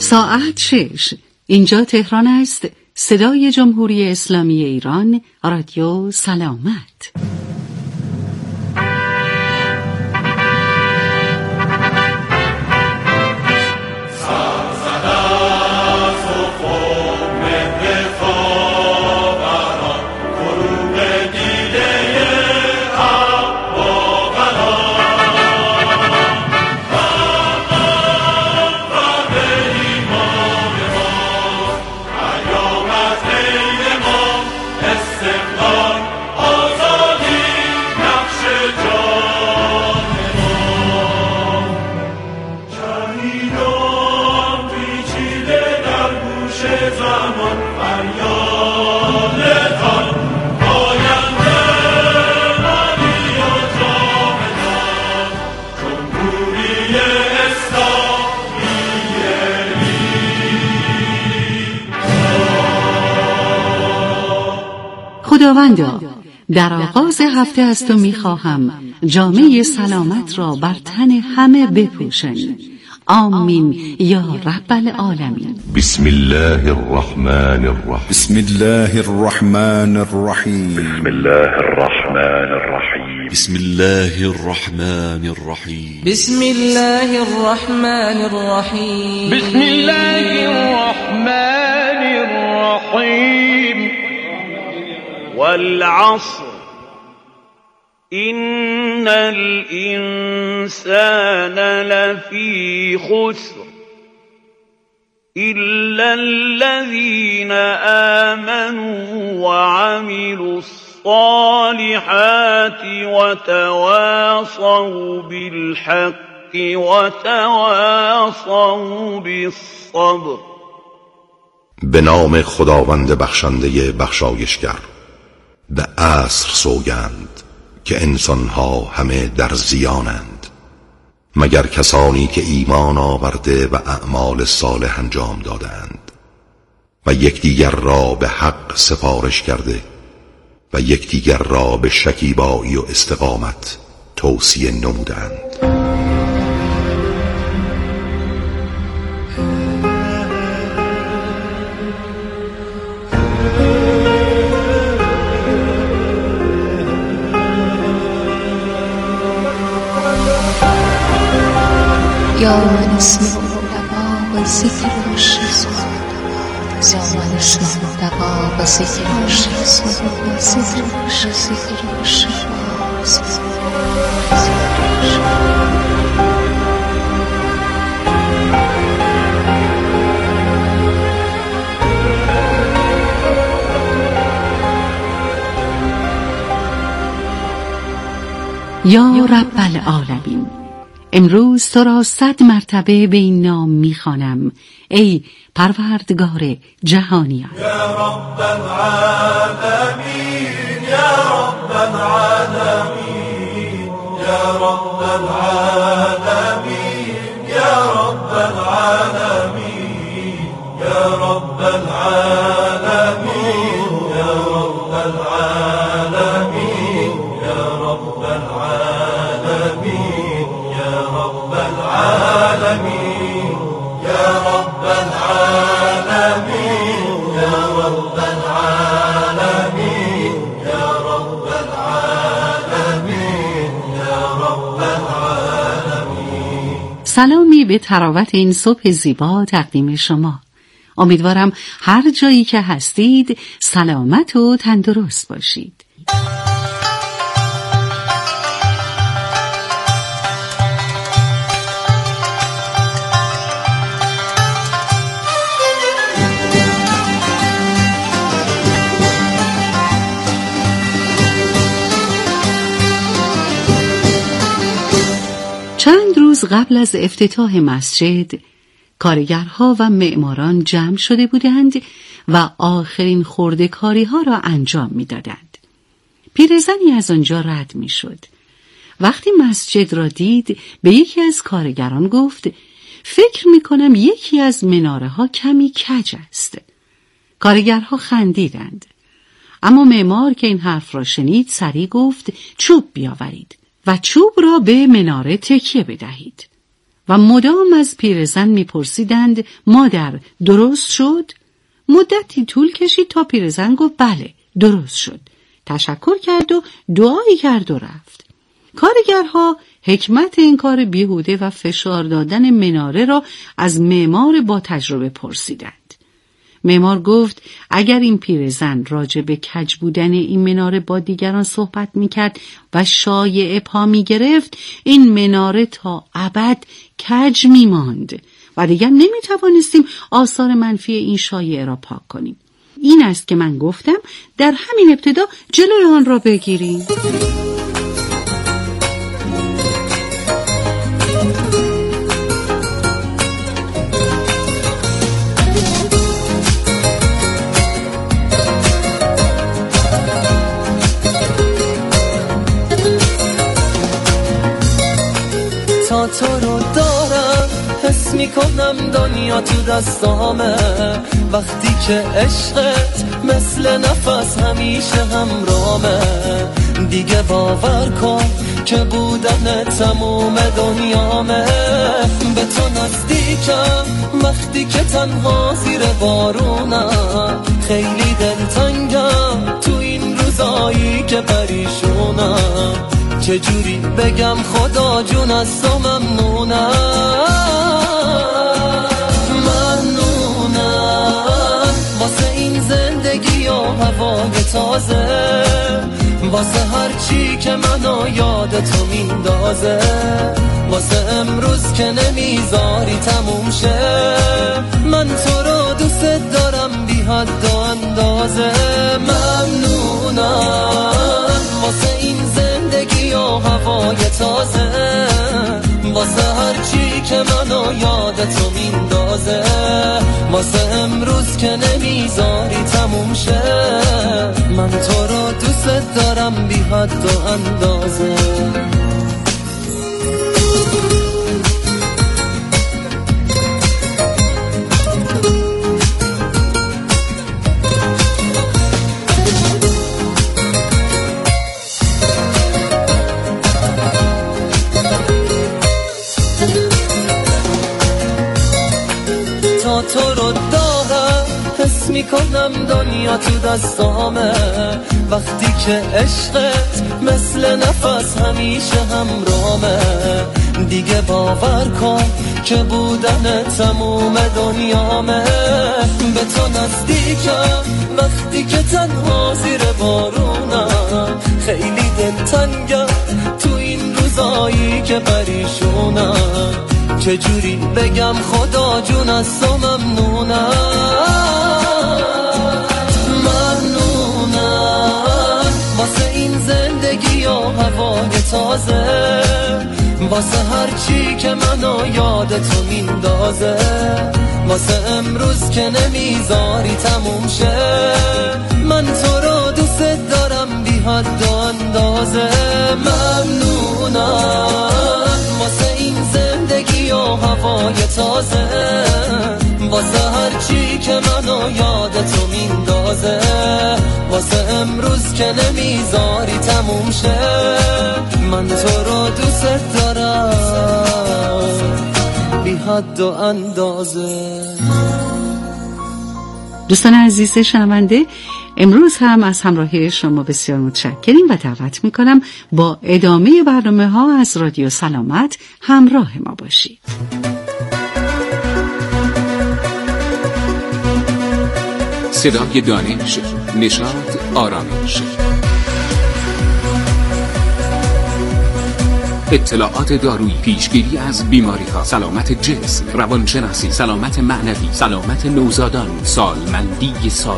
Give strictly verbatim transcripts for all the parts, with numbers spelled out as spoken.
ساعت شش. اینجا تهران است. صدای جمهوری اسلامی ایران، رادیو سلامت. خداوندا، در آغاز هفته از تو میخواهم جامعه سلامت را بر تن همه بپوشانی. آمین یا رب العالمین. بسم الله الرحمن الرحیم. بسم الله الرحمن الرحیم. بسم الله الرحمن الرحیم. بسم الله الرحمن الرحیم. بسم الله الرحمن الرحیم. بسم الله الرحمن الرحیم. والعصر إن الإنسان لفي خسر إلا الذين آمنوا وعملوا الصالحات وتواصوا بالحق وتواصوا بالصبر. به نام خداوند بخشنده بخشایشگر. به عصر سوگند که انسانها همه در زیانند مگر کسانی که ایمان آورده و اعمال صالح انجام دادند و یکدیگر را به حق سفارش کرده و یکدیگر را به شکیبایی و استقامت توصیه نمودند. یا من اسم دقا و ذکر و شیز یا من اسم دقا و ذکر و شیز و ذکر و شیز و شیز. یا رب العالمین، امروز تو را صد مرتبه به این نام میخوانم، ای پروردگار جهانیان. یا رب العالمین، یا رب العالمین، یا رب العالمین، یا رب العالمین، یا رب العالمین، یا رب العالمین، یا رب العالمین، یا رب العالمین، یا رب العالمین، یا رب العالمین، یا رب العالمین، یا رب العالمین. سلامی به تراوت این صبح زیبا تقدیم شما. امیدوارم هر جایی که هستید سلامت و تندرست باشید. چند روز قبل از افتتاح مسجد، کارگرها و معماران جمع شده بودند و آخرین خرده‌کاری ها را انجام می دادند. پیرزنی از آنجا رد می شد. وقتی مسجد را دید به یکی از کارگران گفت: فکر می کنم یکی از مناره ها کمی کج است. کارگرها خندیدند. اما معمار که این حرف را شنید سریع گفت: چوب بیاورید و چوب را به مناره تکیه بدهید. و مدام از پیرزن میپرسیدند مادر درست شد؟ مدتی طول کشید تا پیرزن گفت بله درست شد. تشکر کرد و دعایی کرد و رفت. کارگرها حکمت این کار بیهوده و فشار دادن مناره را از معمار با تجربه پرسیدند. معمار گفت اگر این پیرزن راجع به کج بودن این مناره با دیگران صحبت میکرد و شایعه پا میگرفت، این مناره تا ابد کج میماند و دیگر نمیتوانستیم آثار منفی این شایعه را پاک کنیم. این است که من گفتم در همین ابتدا جلوی آن را بگیریم. تا تو رو دارم حس میکنم دنیا تو دستامه، وقتی که عشقت مثل نفس همیشه همرامه. دیگه باور کن که بودن تموم دنیامه. به تو نزدیکم وقتی که تنها زیر بارونم، خیلی دلتنگم تو این روزایی که پریشونم. چجوری بگم خدا جون از تو ممنونم، ممنونم واسه این زندگی و هوای تازه، واسه هر چی که منو یاد تو میندازه، واسه امروز که نمیذاری تموم شه. من تو رو دوست دارم بی حد و اندازه، ممنونم واسه این زندگی و هوای تازه، واسه هر چی که منو یاد تو میندازه، واسه امروز که نمیذاری تموم شه. من تو رو دوست دارم بی حد و اندازه. تا تو رو دارم حس میکنم دنیا تو دستامه، وقتی که عشقت مثل نفس همیشه همرامه. دیگه باور کن که بودن تموم دنیامه. به تو نزدیکم وقتی که تنها زیر بارونم، خیلی دلتنگم تو این روزایی که پریشونم. چجوری بگم خدا جون از تو ممنونم، ممنونم واسه این زندگی و هوای تازه، واسه هر چی که منو یاد تو میندازه، واسه امروز که نمیذاری تموم شه. من تو رو دوست دارم بی حد و اندازه، ممنونم واسه این زندگی و هوای تازه، واسه هر چی که منو یاد تو میندازه، واسه امروز که نمیذاری تموم شه. من تو رو دوست دارم بی حد و اندازه. دوستان عزیز شنونده، امروز هم از همراهی شما بسیار متشکریم و دعوت میکنم با ادامه برنامه ها از رادیو سلامت همراه ما باشید. صدای دانش، نشاط، آرامش، اطلاعات دارویی، پیشگیری از بیماری ها، سلامت جسم، روانشناسی، سلامت معنوی، سلامت نوزادان، سالمندی سالم.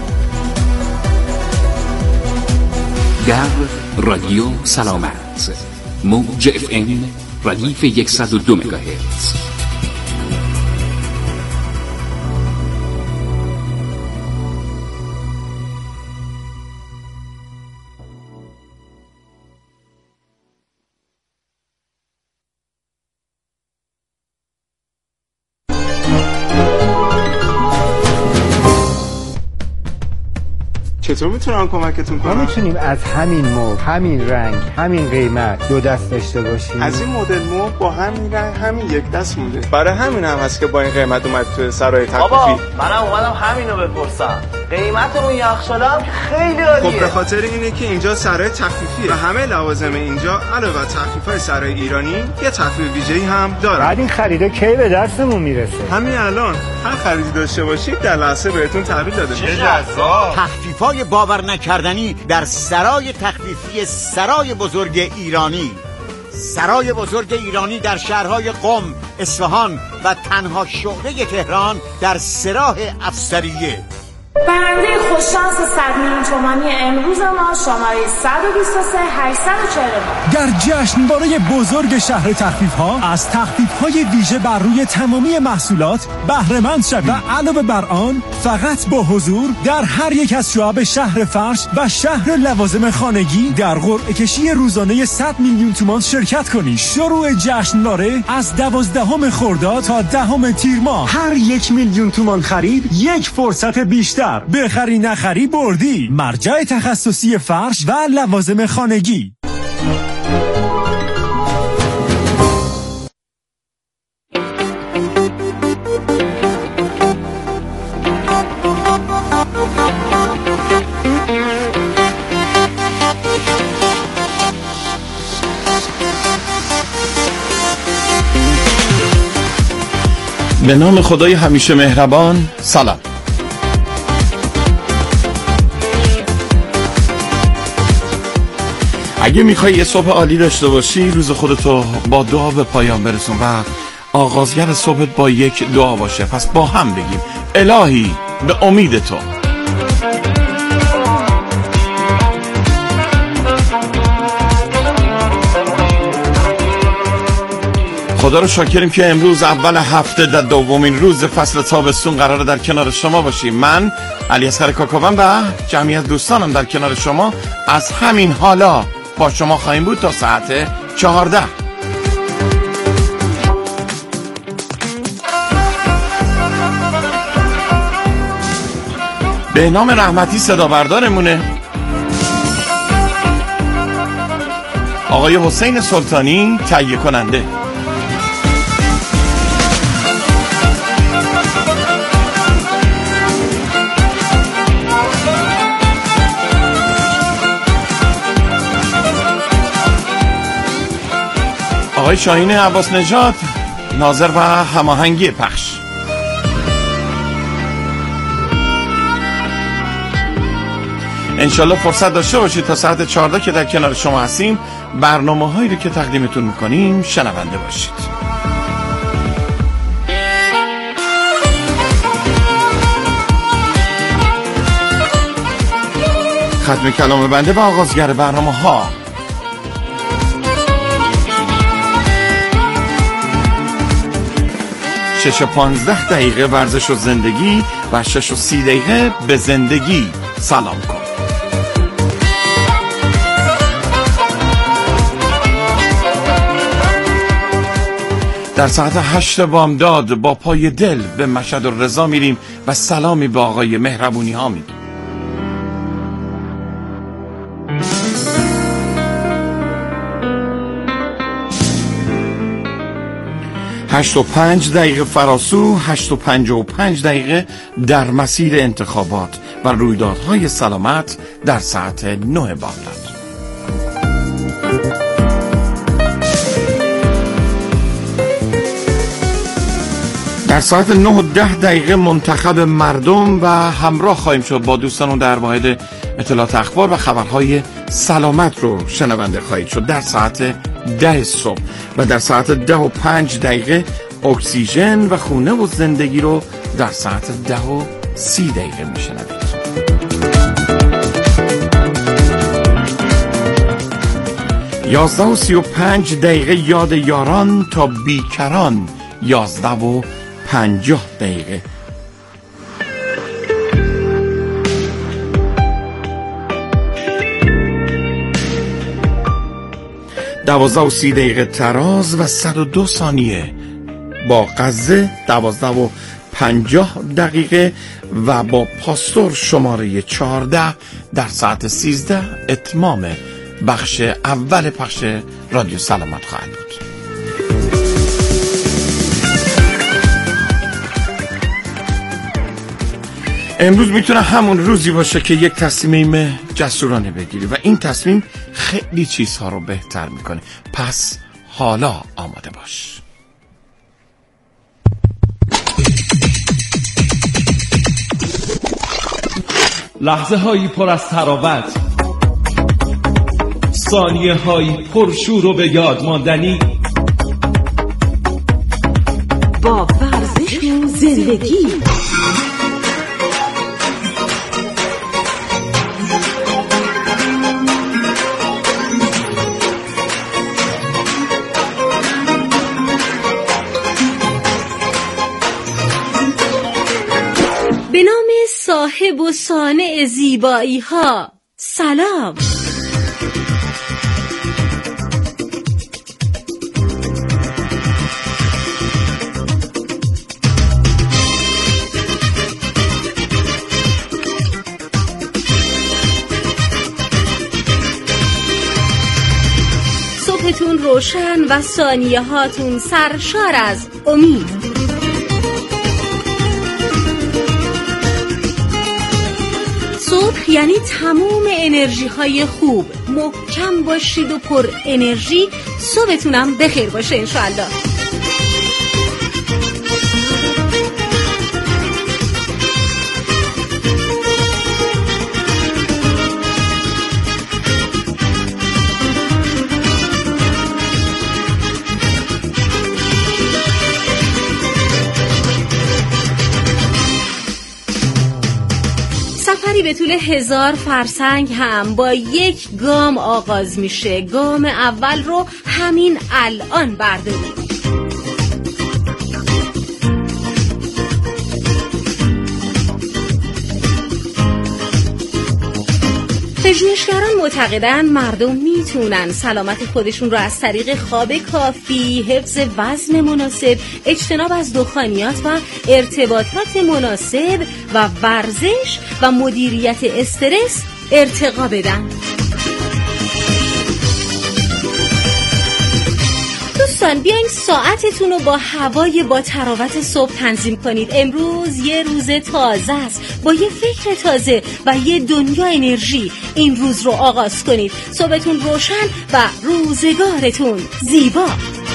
در رادیو سلامت، موج اف ام ردیف صد و دو مگاهرتز. چطور میتونم کمکتون کنم؟ ما میتونیم از همین مبل، همین رنگ، همین قیمت دو دست داشته باشیم. از این مدل مبل با همین رنگ همین یک دست مونده. برای همین هم هست که با این قیمت اومد تو سرای تخفیفی. بابا منم اومدم همینو بپرسم. قیمت اون یخچال هم خیلی عالیه. خب به خاطر اینه که اینجا سرای تخفیفیه و همه لوازم اینجا علاوه بر تخفیف‌های سرای ایرانی یه تخفیف ویژه‌ای هم داره. بعد این خریدا کی به دستمون میرسه؟ همین الان هر خریدی داشته باشید در لحظه بهتون تحویل داده میشه. جذاب. تخفیف‌های باور نکردنی در سرای تخفیفی سرای بزرگ ایرانی. سرای بزرگ ایرانی در شهرهای قم، اصفهان و تنها شعبه تهران در سراح افسریه. برنده خوششانس صد میلیون تومانی امروز ما شماره صد و بیست و سه هشتصد و چهل و نه در جشنواره بزرگ شهر تخفیف ها از تخفیف های ویژه بر روی تمامی محصولات بهره مند شوید و علاوه بر آن فقط با حضور در هر یک از شعب شهر فرش و شهر لوازم خانگی در قرعه کشی روزانه صد میلیون تومان شرکت کنید. شروع جشنواره از دوازدهم خرداد تا دهم تیر ماه. هر یک میلیون تومان خرید یک فرصت بیشتر. بخری نخری بردی. مرجع تخصصی فرش و لوازم خانگی. به نام خدای همیشه مهربان. سلام. اگه میخوای یه صبح عالی داشته باشی، روز خودتو با دعا به پایان برسون و آغازگر صبحت با یک دعا باشه. پس با هم بگیم الهی به امید تو. خدا رو شاکریم که امروز اول هفته در دومین روز فصل تابستون قراره در کنار شما باشیم. من علیاصغر کاکاوان و جمعی از دوستانم در کنار شما از همین حالا با شما خواهیم بود تا ساعت چهارده. به نام رحمتی صدا بردارمونه آقای حسین سلطانی، تهیه کننده. آقای شاهین عباس نژاد، ناظر و هماهنگی پخش. انشالله فرصت داشته باشید تا ساعت چهارده که در کنار شما هستیم برنامه هایی رو که تقدیمتون میکنیم شنونده باشید. ختم کلام بنده و آغازگر برنامه ها. شش و پانزده دقیقه ورزش و زندگی و شش و سی دقیقه به زندگی سلام کن. در ساعت هشت بامداد با پای دل به مشهد الرضا میریم و سلامی به آقای مهربونی ها میدیم. هشت و پنج دقیقه فراسو، هشت و پنج و پنج دقیقه در مسیر انتخابات و رویدادهای سلامت در ساعت نه بامداد. در ساعت نه و ده دقیقه منتخب مردم و همراه خواهیم شد با دوستانون در واحد اطلاعات اخبار و خبرهای سلامت رو شنونده خواهید شد در ساعت ده صبح. و در ساعت ده و پنج دقیقه اکسیژن و خونه و زندگی رو در ساعت ده و سی دقیقه میشنوید. یازده و سی و پنج دقیقه یاد یاران تا بیکران. یازده و پنجاه دقیقه دوازده و سی دقیقه تراز و صد و دو ثانیه با غزه. دوازده و پنجاه دقیقه و با پاستور شماره چهارده در ساعت سیزده اتمام بخش اول پخش رادیو سلامت خواهد بود. امروز میتونه همون روزی باشه که یک تصمیم جسورانه بگیری و این تصمیم خیلی چیزها رو بهتر میکنه. پس حالا آماده باش. لحظه هایی پر از تراوت، ثانیه هایی پر شور و به یاد ماندنی، با ورزش و زندگی. به نام صاحب و صانع زیبایی ها سلام. صبحتون روشن و ثانیه هاتون سرشار از امید. صبح یعنی تموم انرژی های خوب. محکم باشید و پر انرژی. صبحتونم بخیر باشه انشاءالله. سفری به طول هزار فرسنگ هم با یک گام آغاز میشه. گام اول رو همین الان بردارید. پژوهشگران معتقدن مردم میتونن سلامت خودشون رو از طریق خواب کافی، حفظ وزن مناسب، اجتناب از دخانیات و ارتباطات مناسب و ورزش و مدیریت استرس ارتقا بدن. دوستان بیاین ساعتتون رو با هوای با تراوت صبح تنظیم کنید. امروز یه روز تازه است با یه فکر تازه و یه دنیا انرژی. این روز رو آغاز کنید. صبحتون روشن و روزگارتون زیبا.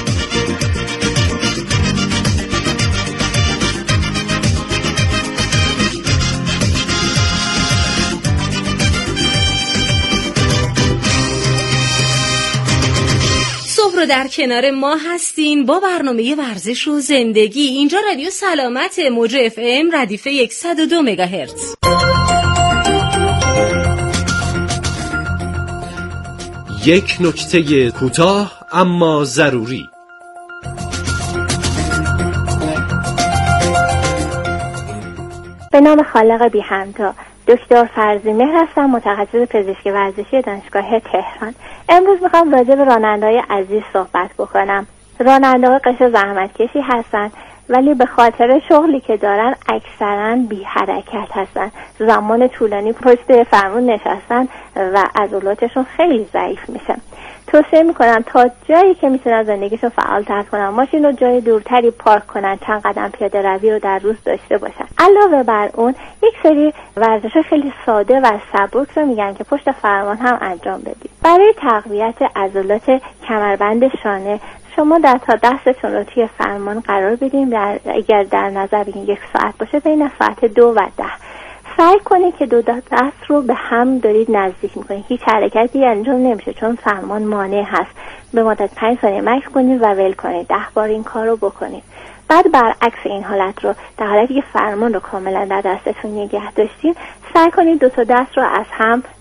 رو در کنار ما هستین با برنامه ورزش و زندگی. اینجا رادیو سلامت موج اف ام ردیف صد و دو مگاهرتز. یک نکته کوتاه اما ضروری. به نام خالق بی همتا، دکتر فرزیمهر هستم، متخصص پزشکی ورزشی دانشگاه تهران. امروز میخوام راجع به راننده‌های عزیز صحبت بکنم. راننده‌ها قش زحمتکشی هستن ولی به خاطر شغلی که دارن اکثرا بی حرکت هستن. زمان طولانی پشت فرمون نشستن و عضلاتشون خیلی ضعیف میشه. توصیه میکنم تا جایی که میتونن زندگیشون فعال‌تر کنن، ماشین رو جای دورتری پارک کنن، چند قدم پیاده روی رو در روز داشته باشن. علاوه بر اون یک سری ورزش خیلی ساده و سبک رو میگن که پشت فرمان هم انجام بدید. برای تقویت عضلات کمربند شانه شما در تا دستتون رو توی فرمان قرار بدین. در اگر در نظر بگیرین یک ساعت باشه، بین ساعت دو و ده سعی کنید که دو دست رو به هم دارید نزدیک میکنید. هیچ حرکتی انجام نمیشه چون فرمان مانع هست. به مدت پنج ثانیه مکث کنید و ول کنید. ده بار این کار رو بکنید. بعد برعکس این حالت رو، در حالتی که فرمان رو کاملا در دستتون نگه داشتین، سعی کنید دو تا دست رو از هم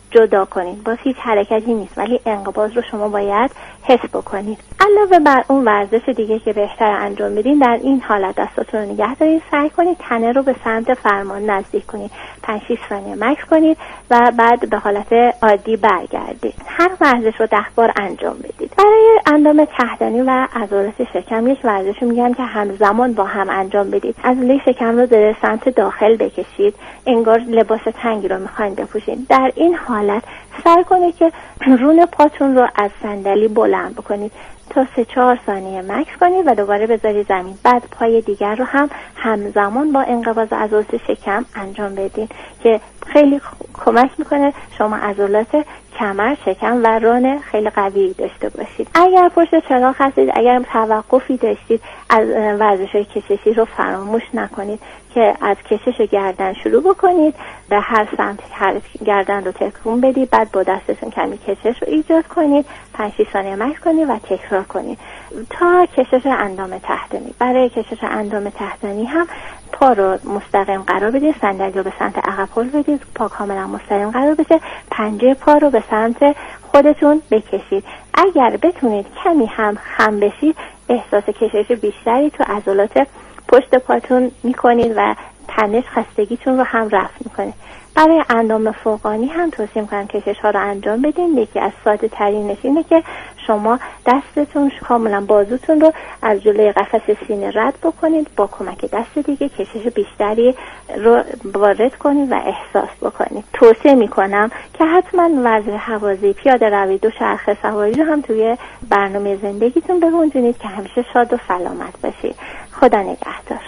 جدا کنید. باز هیچ حرکتی نیست ولی انقباض رو شما باید حس بکنید. علاوه بر اون ورزش دیگه که بهتر انجام بدین، در این حالت دستاتون رو نگه دارید، سعی کنید تنه رو به سمت فرمان نزدیک کنید، پنج شش ثانیه مکث کنید و بعد به حالت عادی برگردید. هر ورزش رو ده بار انجام بدید. برای اندام تحتانی و عضلات شکم یک ورزش میگن که همزمان با هم انجام بدید. عضله شکم رو به سمت داخل بکشید، انگار لباس تنگی رو میخواین بپوشید. در این حالت سعی کنید که رون پاتون رو از صندلی بلند بکنید تا سه چهار ثانیه مکث کنید و دوباره بذارید زمین. بعد پای دیگر رو هم همزمان با انقباض عضلات شکم انجام بدین که خیلی کمک میکنه شما عضلات کمر، شکم و ران خیلی قوی داشته باشید. اگر پشت چراغ هستید، اگر توقفی داشتید از ورزش‌های کششی رو فراموش نکنید که از کشش گردن شروع بکنید، به هر سمت هر گردن رو تکون بدید، بعد با دستتون کمی کشش رو ایجاد کنید، پنج شش ثانیه مکث کنید و تکرار کنید تا کشش اندام تحتانی. برای کشش اندام تحتانی هم پا رو مستقیم قرار بدید، صندلی رو به سمت عقب هل بدید، پا کاملا مستقیم قرار بشه، پنجه پا رو به سمت خودتون بکشید. اگر بتونید کمی هم خم بشید، احساس کشش بیشتری تو عضلات پشت پاتون میکنید و تنش خستگیتون رو هم رفع میکنه. برای اندام فوقانی هم توصیه میکنم کشش ها رو انجام بدین. یکی از ساده ترینش اینه که شما دستتون کاملا بازوتون رو از جلوی قفس سینه رد بکنید، با کمک دست دیگه کشش بیشتری رو وارد کنید و احساس بکنید. توصیه میکنم که حتما ورزش هوازی، پیاده روی، دوچرخه سواری رو هم توی برنامه زندگیتون بگنجونید که همیشه شاد و سلامت باشید. خدا نگهدار.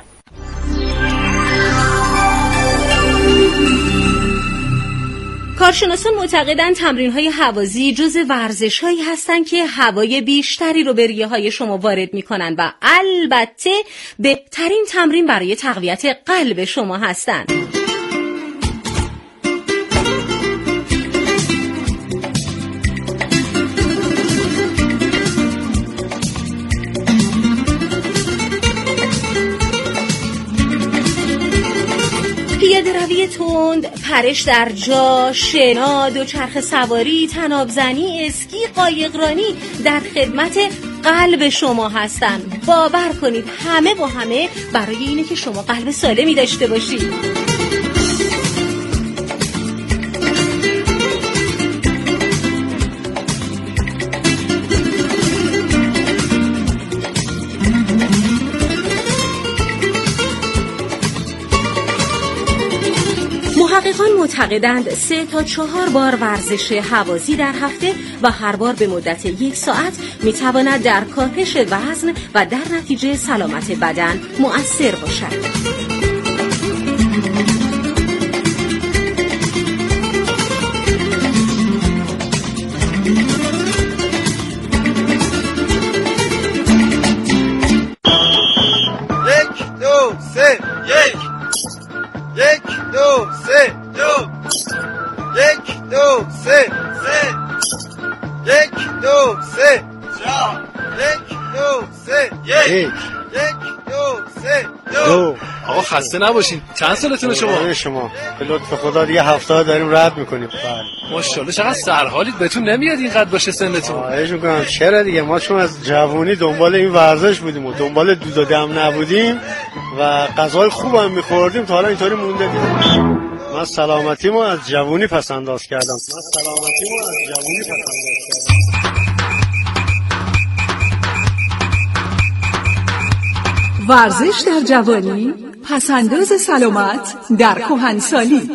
کارشناسان معتقدند تمرین‌های هوازی جزء ورزش‌هایی هستند که هوای بیشتری رو به ریه‌های شما وارد می‌کنند و البته بهترین تمرین برای تقویت قلب شما هستند. پیاده روی تند، پرش در جا، شنا، دوچرخه سواری، طناب زنی، اسکی، قایقرانی در خدمت قلب شما هستند. باور کنید همه با همه برای اینه که شما قلب سالمی داشته باشید. محققان معتقدند سه تا چهار بار ورزش هوازی در هفته و هر بار به مدت یک ساعت میتواند در کاهش وزن و در نتیجه سلامت بدن مؤثر باشد. یک دو سه دو یک دو سه سه یک دو سه چهار یک دو سه یک یک دو سه دو. آقا خسته نباشین. چند سالتونه شما؟ شما به لطف خدا دیگه هفتاد داریم رد میکنیم. بله ماشاءالله چقدر سرحالید، بهتون نمیاد اینقدر باشه سنتون؟ خواهش میکنم. چرا دیگه، ما چون از جوانی دنبال این ورزش بودیم و دنبال دود و دم نبودیم و غذای خوب هم میخوردیم تا حالا اینطوری مونده دیگه. من سلامتیمو از جوانی پس انداز کردم. من سلامتیمو از جوانی پس انداز کردم. ورزش در جوانی، پسنداز سلامت در کهنسالی.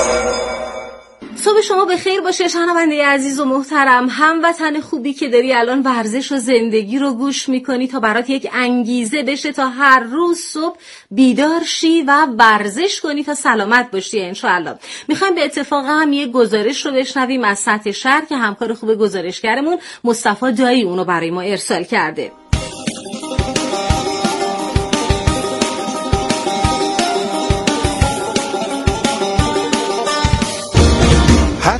صبح شما بخیر باشه شنونده عزیز و محترم، هموطن خوبی که داری الان ورزش و زندگی رو گوش میکنی تا برات یک انگیزه بشه تا هر روز صبح بیدار شی و ورزش کنی تا سلامت باشی انشاءالله. میخوایم به اتفاق هم یه گزارش رو بشنویم از سطح شهر که همکار خوب گزارشگرمون مصطفی دایی اونو برای ما ارسال کرده.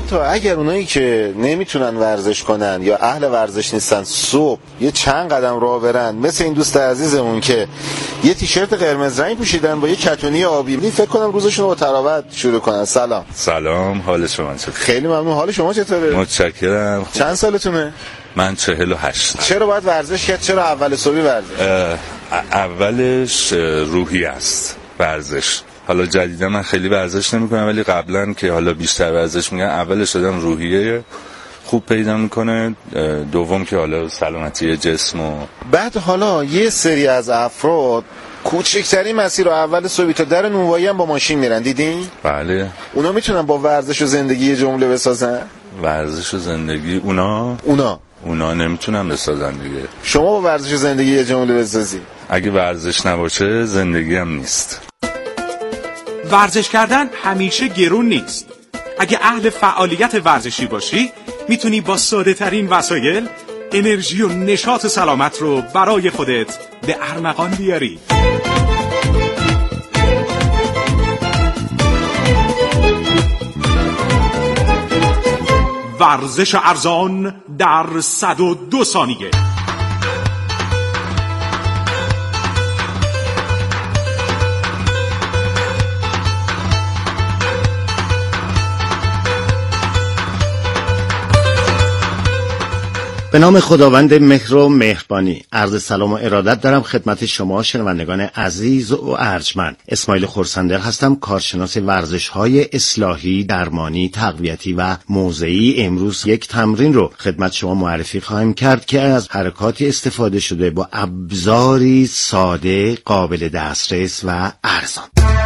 حتی اگر اونایی که نمیتونن ورزش کنن یا اهل ورزش نیستن صبح یه چند قدم راه برن، مثل این دوست عزیزمون که یه تیشرت قرمز رنگ پوشیدن با یه کتونی آبی، فکر کنم روزشون رو با تراوت شروع کنن. سلام. سلام، حال شما چطوره؟ خیلی ممنون. حال شما چطوره؟ متشکرم. چند سالتونه؟ من چهل و هشت. چرا باید ورزش کرد؟ چرا اول صبحی ورزش؟ اولش روحی است ورزش. حالا جدیدا من خیلی ورزش نمی‌کنم، ولی قبلا که حالا بیشتر ورزش می‌کردم، اولش آدم روحیه خوب پیدا میکنه، دوم که حالا سلامتی جسم و بعد حالا یه سری از افراد کوچکترین مسیر رو اول صبح تا در نونوایی هم با ماشین میرن، دیدین؟ بله. اونا میتونن با ورزش و زندگی یه جمله بسازن؟ ورزش و زندگی اونا اونا اونا نمیتونن بسازن دیگه. شما با ورزش و زندگی یه جمله بسازی؟ اگه ورزش نباشه زندگی هم نیست. ورزش کردن همیشه گرون نیست. اگه اهل فعالیت ورزشی باشی میتونی با ساده ترین وسایل انرژی و نشاط سلامت رو برای خودت به ارمغان بیاری. ورزش ارزان در صد و دو ثانیه. به نام خداوند مهر و مهربانی، عرض سلام و ارادت دارم خدمت شما شنوندگان عزیز و ارجمند. اسماعیل خرسندل هستم، کارشناس ورزش‌های اصلاحی، درمانی، تقویتی و موضعی. امروز یک تمرین رو خدمت شما معرفی خواهیم کرد که از حرکاتی استفاده شده با ابزاری ساده، قابل دسترس و ارزان.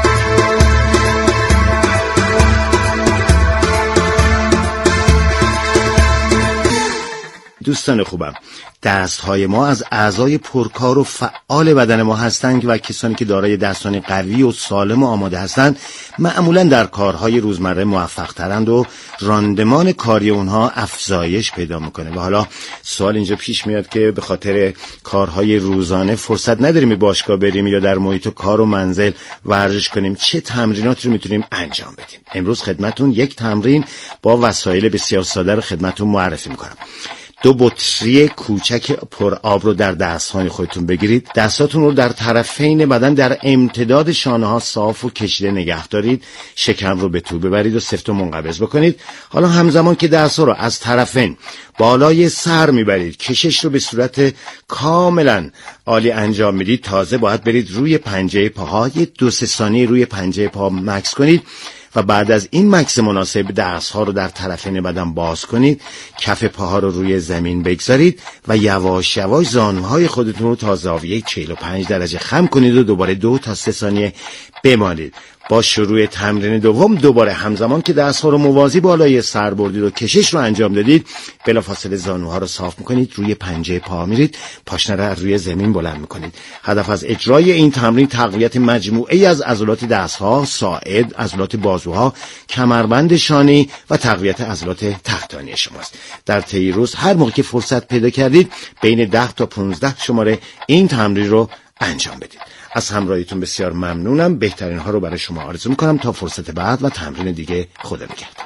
دوستان خوبم، دستهای ما از اعضای پرکار و فعال بدن ما هستند و کسانی که دارای دستان قوی و سالم و آماده هستند معمولا در کارهای روزمره موفق ترند و راندمان کاری اونها افزایش پیدا میکنه. و حالا سوال اینجا پیش میاد که به خاطر کارهای روزانه فرصت نداریم به باشگاه بریم یا در محیط کار و منزل ورزش کنیم، چه تمریناتی رو میتونیم انجام بدیم؟ امروز خدمتون یک تمرین با وسایل بسیار ساده رو خدمتون معرفی میکنم. دو بطری کوچک پر آب رو در دستهای خودتون بگیرید. دستاتون رو در طرفین بدن در امتداد شانه ها صاف و کشیده نگه دارید. شکم رو به تو ببرید و سفت و منقبض بکنید. حالا همزمان که دستها رو از طرفین بالای سر میبرید، کشش رو به صورت کاملا عالی انجام میدید. تازه باید برید روی پنجه پاها، یه دو سه ثانیه روی پنجه پا مکس کنید و بعد از این مکس مناسب دستها رو در طرفین بدن باز کنید. کف پاها رو روی زمین بگذارید و یواش یواش زانوهای خودتون رو تا زاویه چهل و پنج درجه خم کنید و دوباره دو تا سه ثانیه بمانید. با شروع تمرین دوم دوباره همزمان که دستها رو موازی بالای سر بردید و کشش رو انجام دادید، بلافاصله زانوها رو صاف میکنید، روی پنجه پا میرید، پاشنه رو روی زمین بلند میکنید. هدف از اجرای این تمرین تقویت مجموعه از عضلات دستها، ساعد، عضلات بازوها، کمربند شانه و تقویت عضلات تحتانی شماست. در طی روز هر موقع که فرصت پیدا کردید بین ده تا پانزده شماره این تمرین رو انجام بدید. از همراهیتون بسیار ممنونم. بهترین ها رو برای شما آرزو میکنم تا فرصت بعد و تمرین دیگه. خدا نگهدار.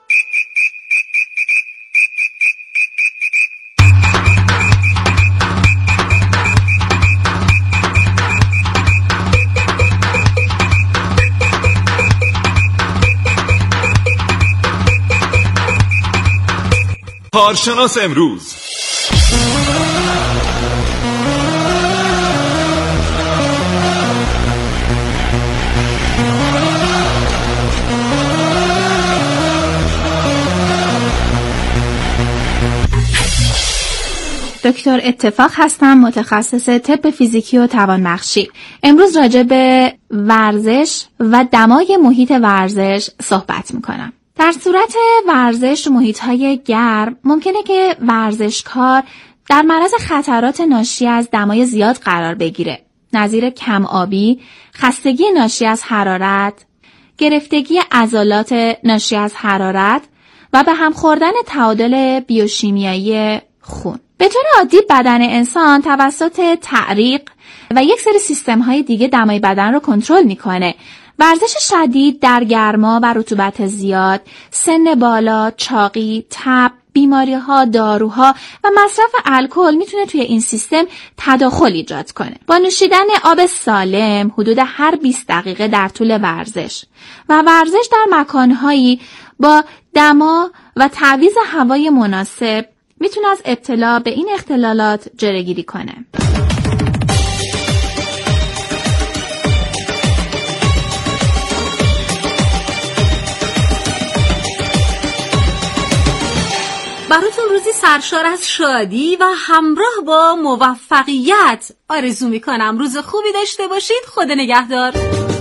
کارشناس امروز. دکتر اتفاق هستم، متخصص طب فیزیکی و توانبخشی. امروز راجع به ورزش و دمای محیط ورزش صحبت میکنم. در صورت ورزش محیط‌های گرم ممکنه که ورزشکار در معرض خطرات ناشی از دمای زیاد قرار بگیره، نظیر کم آبی، خستگی ناشی از حرارت، گرفتگی عضلات ناشی از حرارت و به هم خوردن تعادل بیوشیمیایی خون. به طور عادی بدن انسان توسط تعریق و یک سری سیستم‌های دیگه دمای بدن رو کنترل می‌کنه ورزش شدید در گرما و رطوبت زیاد، سن بالا، چاقی، تب، بیماری‌ها، داروها و مصرف الکل میتونه توی این سیستم تداخل ایجاد کنه. با نوشیدن آب سالم حدود هر بیست دقیقه در طول ورزش و ورزش در مکانهایی با دما و تعویض هوای مناسب میتونه از ابتلا به این اختلالات جلوگیری کنه. براتون روزی سرشار از شادی و همراه با موفقیت آرزو میکنم. روز خوبی داشته باشید. خدا نگهدار.